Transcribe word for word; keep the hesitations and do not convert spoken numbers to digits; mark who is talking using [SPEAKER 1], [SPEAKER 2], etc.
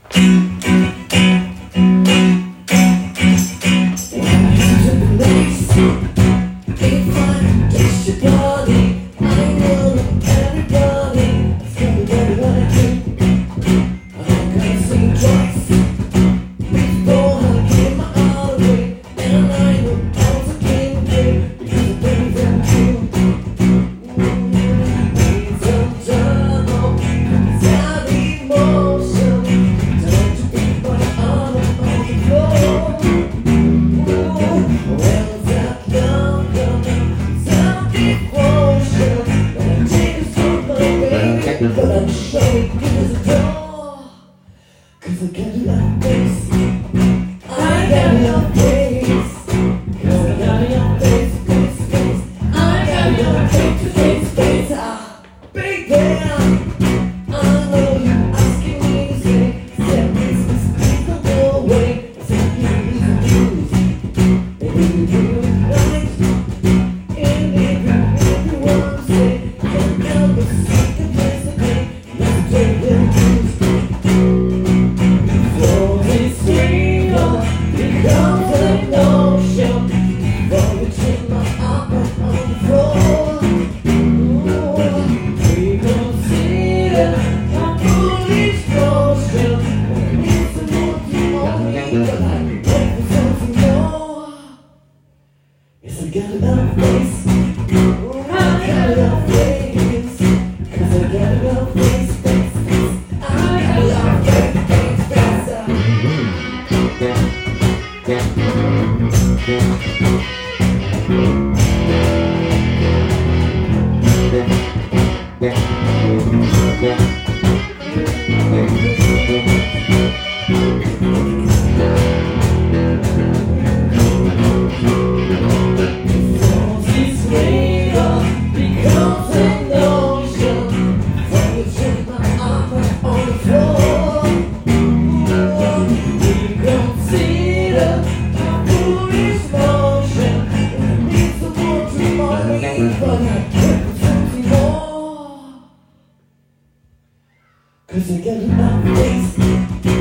[SPEAKER 1] But I'm showing you the door, cause I got your face. I got your face. Cause I got your face, face, face. I got your face, face, face. Ah, baby, I know you asking me to say, say this, this, please don't go away. Say you need to lose. And you do it right. And every, everyone say, can't help but second place. Becomes an ocean, vomiting my arm on the floor. We consider a foolish notion. I need someone on me, but I can wait for something more. Yes, I got enough face. I got enough face. Cause I got enough face, face, face. I got enough face, face, face. This radar becomes an ocean, vomiting my arm on the floor. We consider a foolish notion. I need someone to remind me, but I can't do something more. Cause I got enough face.